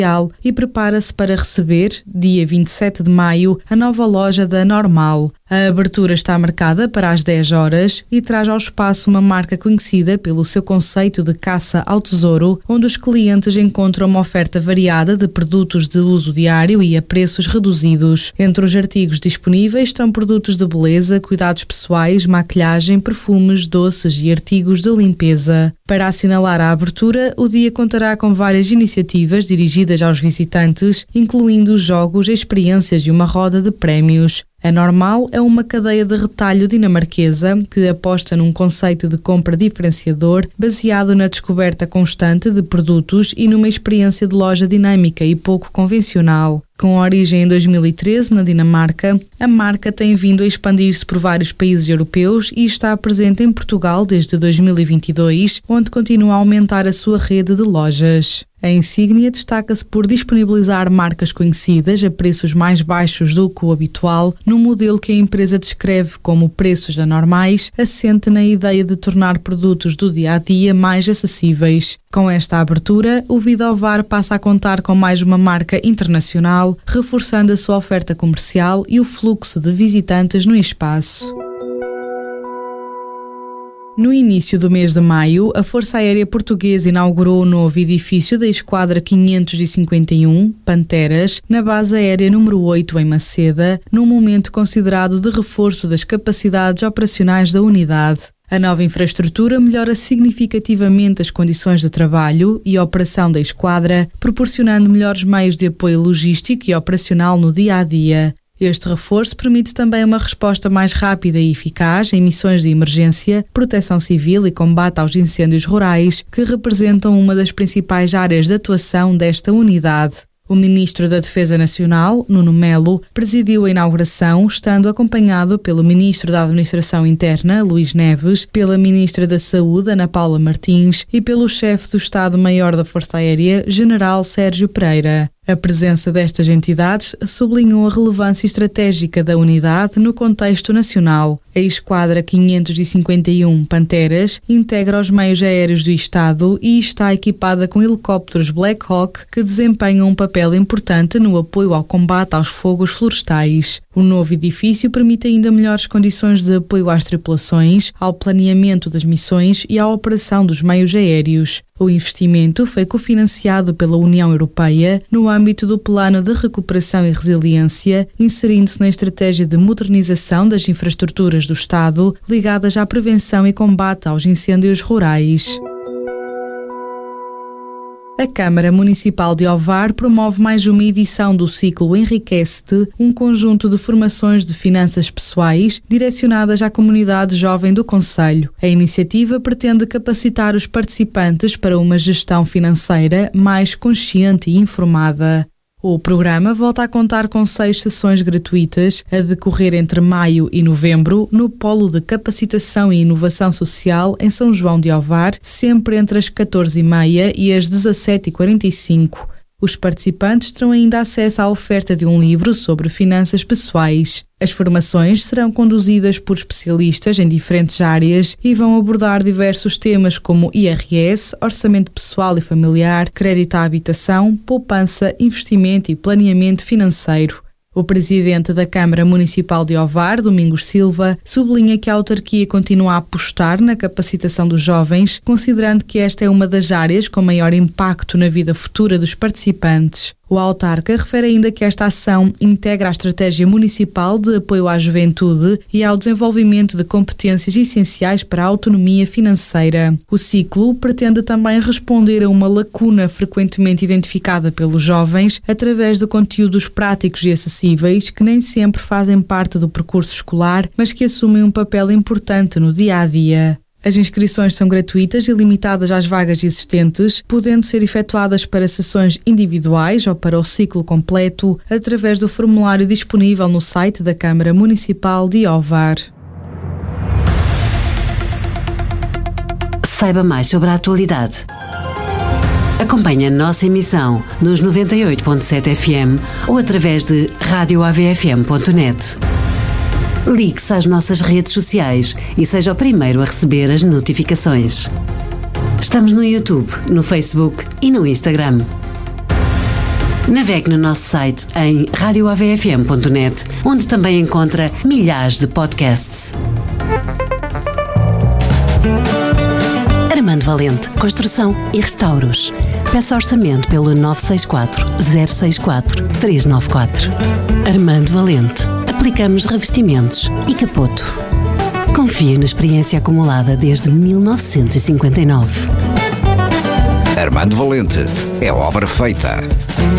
e prepara-se para receber, dia 27 de maio, a nova loja da Normal. A abertura está marcada para as 10 horas e traz ao espaço uma marca conhecida pelo seu conceito de caça ao tesouro, onde os clientes encontram uma oferta variada de produtos de uso diário e a preços reduzidos. Entre os artigos disponíveis estão produtos de beleza, cuidados pessoais, maquilhagem, perfumes, doces e artigos de limpeza. Para assinalar a abertura, o dia contará com várias iniciativas dirigidas aos visitantes, incluindo jogos, experiências e uma roda de prémios. A Normal é uma cadeia de retalho dinamarquesa que aposta num conceito de compra diferenciador baseado na descoberta constante de produtos e numa experiência de loja dinâmica e pouco convencional. Com origem em 2013 na Dinamarca, a marca tem vindo a expandir-se por vários países europeus e está presente em Portugal desde 2022, onde continua a aumentar a sua rede de lojas. A insígnia destaca-se por disponibilizar marcas conhecidas a preços mais baixos do que o habitual, num modelo que a empresa descreve como preços anormais, assente na ideia de tornar produtos do dia-a-dia mais acessíveis. Com esta abertura, o Vidovar passa a contar com mais uma marca internacional, reforçando a sua oferta comercial e o fluxo de visitantes no espaço. No início do mês de maio, a Força Aérea Portuguesa inaugurou o novo edifício da Esquadra 551, Panteras, na Base Aérea número 8 em Maceda, num momento considerado de reforço das capacidades operacionais da unidade. A nova infraestrutura melhora significativamente as condições de trabalho e operação da esquadra, proporcionando melhores meios de apoio logístico e operacional no dia-a-dia. Este reforço permite também uma resposta mais rápida e eficaz em missões de emergência, proteção civil e combate aos incêndios rurais, que representam uma das principais áreas de atuação desta unidade. O Ministro da Defesa Nacional, Nuno Melo, presidiu a inauguração, estando acompanhado pelo Ministro da Administração Interna, Luís Neves, pela Ministra da Saúde, Ana Paula Martins, e pelo Chefe do Estado-Maior da Força Aérea, General Sérgio Pereira. A presença destas entidades sublinhou a relevância estratégica da unidade no contexto nacional. A Esquadra 551 Panteras integra os meios aéreos do Estado e está equipada com helicópteros Black Hawk que desempenham um papel importante no apoio ao combate aos fogos florestais. O novo edifício permite ainda melhores condições de apoio às tripulações, ao planeamento das missões e à operação dos meios aéreos. O investimento foi cofinanciado pela União Europeia no âmbito do Plano de Recuperação e Resiliência, inserindo-se na estratégia de modernização das infraestruturas do Estado ligadas à prevenção e combate aos incêndios rurais. A Câmara Municipal de Ovar promove mais uma edição do ciclo Enriquece-te, um conjunto de formações de finanças pessoais direcionadas à comunidade jovem do concelho. A iniciativa pretende capacitar os participantes para uma gestão financeira mais consciente e informada. O programa volta a contar com 6 sessões gratuitas a decorrer entre maio e novembro no Polo de Capacitação e Inovação Social em São João de Ovar, sempre entre as 14h30 e as 17h45. Os participantes terão ainda acesso à oferta de um livro sobre finanças pessoais. As formações serão conduzidas por especialistas em diferentes áreas e vão abordar diversos temas como IRS, orçamento pessoal e familiar, crédito à habitação, poupança, investimento e planeamento financeiro. O presidente da Câmara Municipal de Ovar, Domingos Silva, sublinha que a autarquia continua a apostar na capacitação dos jovens, considerando que esta é uma das áreas com maior impacto na vida futura dos participantes. O autarca refere ainda que esta ação integra a estratégia municipal de apoio à juventude e ao desenvolvimento de competências essenciais para a autonomia financeira. O ciclo pretende também responder a uma lacuna frequentemente identificada pelos jovens através de conteúdos práticos e acessíveis que nem sempre fazem parte do percurso escolar, mas que assumem um papel importante no dia-a-dia. As inscrições são gratuitas e limitadas às vagas existentes, podendo ser efetuadas para sessões individuais ou para o ciclo completo, através do formulário disponível no site da Câmara Municipal de Ovar. Saiba mais sobre a atualidade. Acompanhe a nossa emissão nos 98.7 FM ou através de radioavfm.net. Ligue-se às nossas redes sociais e seja o primeiro a receber as notificações. Estamos no YouTube, no Facebook e no Instagram. Navegue no nosso site em radioavfm.net, onde também encontra milhares de podcasts. Armando Valente, Construção e Restauros. Peça orçamento pelo 964 064 394. Armando Valente. Aplicamos revestimentos e capoto. Confie na experiência acumulada desde 1959. Armando Valente. É obra feita.